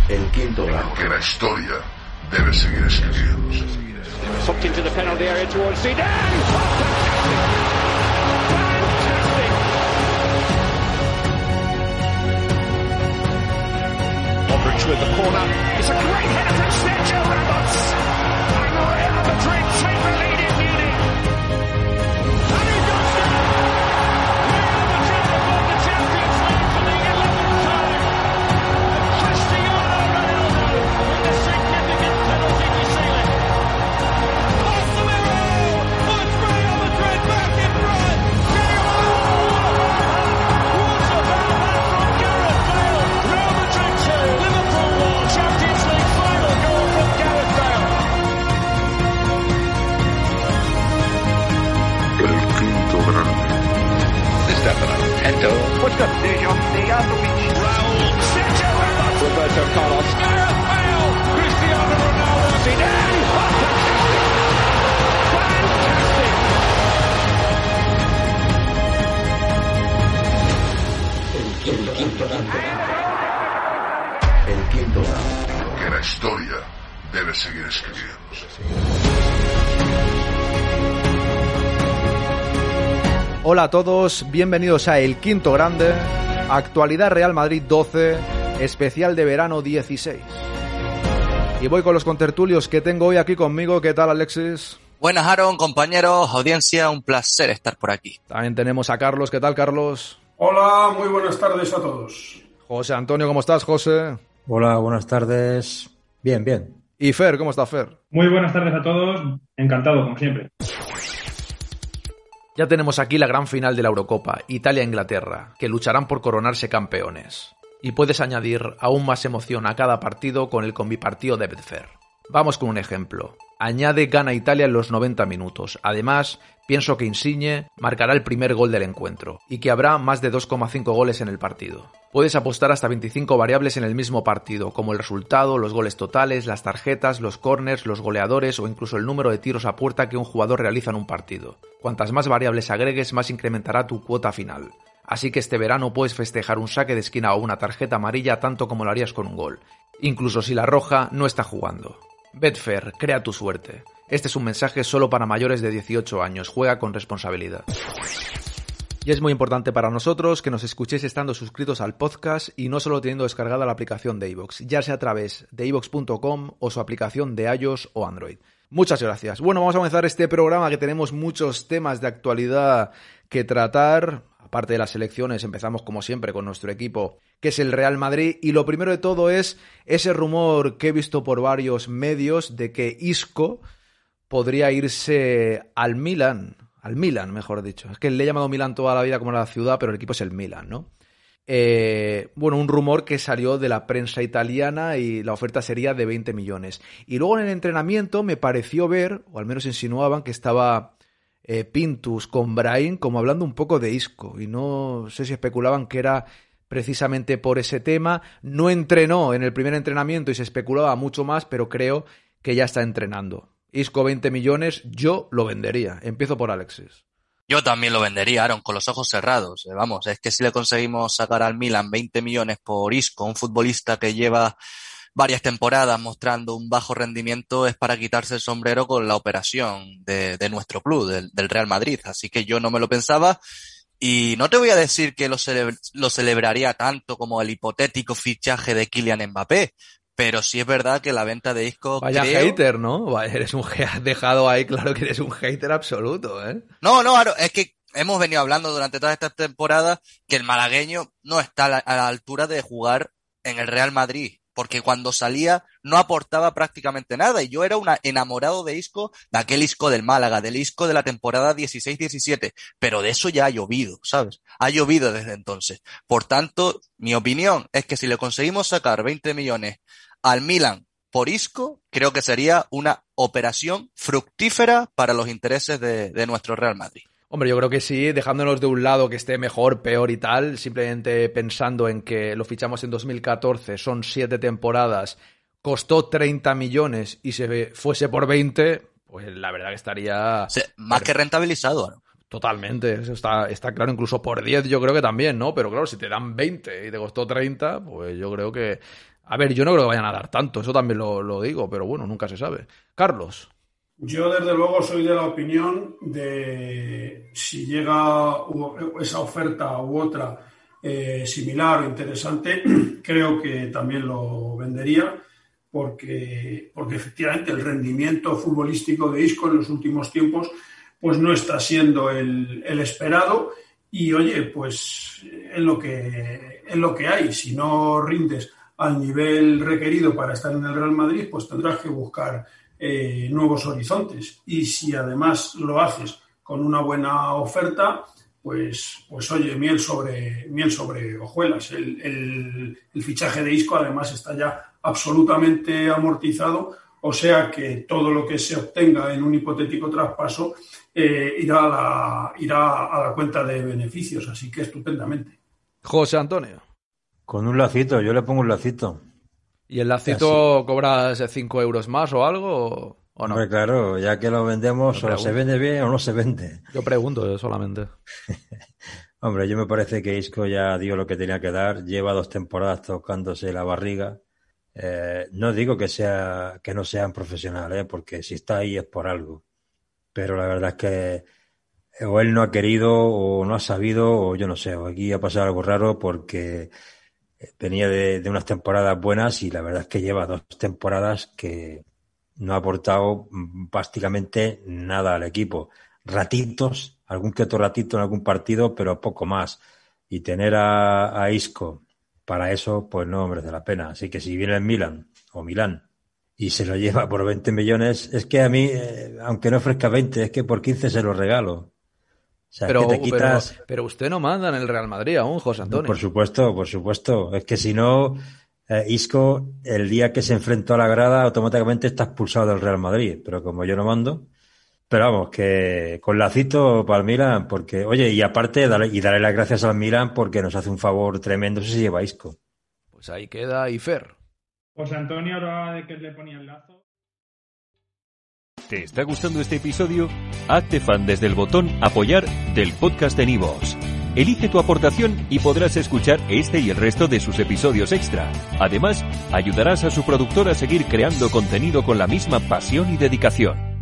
El quinto grado. Porque la historia debe seguir escribiéndose. Tucked into the penalty area towards Zidane. Modric with the corner. It's a great header from Sergio Ramos. And Real Madrid take the lead in Munich. And he does it. Real Madrid have won the Champions League for the 11th time. And Cristiano Ronaldo with a significant penalty to seal it. What's up, Dejan Stojakovic? Raul, Sergio Ramos, Roberto Carlos, Gareth Bale, Cristiano Ronaldo, Zidane. El quinto grado. Porque la historia debe seguir escribiéndose. Hola a todos, bienvenidos a El Quinto Grande, actualidad Real Madrid 12, especial de verano 16. Y voy con los contertulios que tengo hoy aquí conmigo. ¿Qué tal, Alexis? Buenas, Aaron, compañeros, audiencia, un placer estar por aquí. También tenemos a Carlos. ¿Qué tal, Carlos? Hola, muy buenas tardes a todos. José Antonio, ¿cómo estás, José? Hola, buenas tardes. Bien, bien. Y Fer, ¿cómo está Fer? Muy buenas tardes a todos, encantado como siempre. Ya tenemos aquí la gran final de la Eurocopa, Italia-Inglaterra, que lucharán por coronarse campeones. Y puedes añadir aún más emoción a cada partido con el combipartido de Betfair. Vamos con un ejemplo. Añade gana Italia en los 90 minutos. Además, pienso que Insigne marcará el primer gol del encuentro y que habrá más de 2,5 goles en el partido. Puedes apostar hasta 25 variables en el mismo partido, como el resultado, los goles totales, las tarjetas, los corners, los goleadores o incluso el número de tiros a puerta que un jugador realiza en un partido. Cuantas más variables agregues, más incrementará tu cuota final. Así que este verano puedes festejar un saque de esquina o una tarjeta amarilla tanto como lo harías con un gol, incluso si la roja no está jugando. Betfair, crea tu suerte. Este es un mensaje solo para mayores de 18 años. Juega con responsabilidad. Y es muy importante para nosotros que nos escuchéis estando suscritos al podcast y no solo teniendo descargada la aplicación de iVoox, ya sea a través de iVoox.com o su aplicación de iOS o Android. Muchas gracias. Bueno, vamos a comenzar este programa que tenemos muchos temas de actualidad que tratar. Aparte de las elecciones, empezamos como siempre con nuestro equipo, que es el Real Madrid, y lo primero de todo es ese rumor que he visto por varios medios de que Isco podría irse al Milan, mejor dicho. Es que le he llamado Milan toda la vida como la ciudad, pero el equipo es el Milan, ¿no? Bueno, un rumor que salió de la prensa italiana y la oferta sería de 20 millones. Y luego en el entrenamiento me pareció ver, o al menos insinuaban, que estaba Pintus con Brahim como hablando un poco de Isco, y no sé si especulaban que era precisamente por ese tema. No entrenó en el primer entrenamiento y se especulaba mucho más, pero creo que ya está entrenando. Isco 20 millones, yo lo vendería. Empiezo por Alexis. Yo también lo vendería, Aaron, con los ojos cerrados. Vamos, es que si le conseguimos sacar al Milan 20 millones por Isco, un futbolista que lleva varias temporadas mostrando un bajo rendimiento, es para quitarse el sombrero con la operación de nuestro club, del Real Madrid. Así que yo no me lo pensaba y no te voy a decir que lo celebraría tanto como el hipotético fichaje de Kylian Mbappé, pero sí es verdad que la venta de Isco... Vaya hater, ¿no? Vaya, has dejado ahí claro que eres un hater absoluto, ¿eh? No, Aaron, es que hemos venido hablando durante todas estas temporadas que el malagueño no está a la altura de jugar en el Real Madrid, porque cuando salía no aportaba prácticamente nada, y yo era un enamorado de Isco, de aquel Isco del Málaga, del Isco de la temporada 16-17, pero de eso ya ha llovido, ¿sabes? Ha llovido desde entonces. Por tanto, mi opinión es que si le conseguimos sacar 20 millones al Milan por Isco, creo que sería una operación fructífera para los intereses de nuestro Real Madrid. Hombre, yo creo que sí, dejándonos de un lado que esté mejor, peor y tal, simplemente pensando en que lo fichamos en 2014, son 7 temporadas, costó 30 millones y se fuese por 20, pues la verdad que estaría... Sí, más que rentabilizado, ¿no? Totalmente, eso está claro, incluso por 10 yo creo que también, ¿no? Pero claro, si te dan 20 y te costó 30, pues yo creo que A ver, yo no creo que vayan a dar tanto, eso también lo digo, pero bueno, nunca se sabe. Carlos. Yo, desde luego, soy de la opinión de si llega esa oferta u otra similar o interesante, creo que también lo vendería, porque efectivamente el rendimiento futbolístico de Isco en los últimos tiempos pues no está siendo el esperado y, oye, pues es lo que hay. Si no rindes al nivel requerido para estar en el Real Madrid, pues tendrás que buscar nuevos horizontes. Y si además lo haces con una buena oferta, pues oye, miel sobre hojuelas. El fichaje de Isco además está ya absolutamente amortizado, o sea que todo lo que se obtenga en un hipotético traspaso irá a la cuenta de beneficios, así que estupendamente. José Antonio. Con un lacito, yo le pongo un lacito. ¿Y el lacito cobras 5 euros más o algo o no? Hombre, claro, ya que lo vendemos, o se vende bien o no se vende. Yo pregunto solamente. Hombre, yo me parece que Isco ya dio lo que tenía que dar. Lleva 2 temporadas tocándose la barriga. No digo que no sean profesionales, porque si está ahí es por algo. Pero la verdad es que o él no ha querido o no ha sabido, o yo no sé, o aquí ha pasado algo raro, porque venía de unas temporadas buenas y la verdad es que lleva 2 temporadas que no ha aportado prácticamente nada al equipo. Ratitos, algún que otro ratito en algún partido, pero poco más. Y tener a Isco para eso, pues no merece la pena. Así que si viene el Milán y se lo lleva por 20 millones, es que a mí, aunque no ofrezca 20, es que por 15 se lo regalo. O sea, pero, es que te quitas... pero usted no manda en el Real Madrid aún, José Antonio. Por supuesto. Es que si no, Isco, el día que se enfrentó a la grada, automáticamente está expulsado del Real Madrid. Pero como yo no mando... Pero vamos, que con lacito para el Milan, porque, oye, y aparte, darle las gracias al Milan porque nos hace un favor tremendo si se lleva Isco. Pues ahí queda. Y Fer. José Antonio hablaba de que le ponía el lazo. ¿Te está gustando este episodio? Hazte fan desde el botón Apoyar del podcast de Nivos. Elige tu aportación y podrás escuchar este y el resto de sus episodios extra. Además, ayudarás a su productor a seguir creando contenido con la misma pasión y dedicación.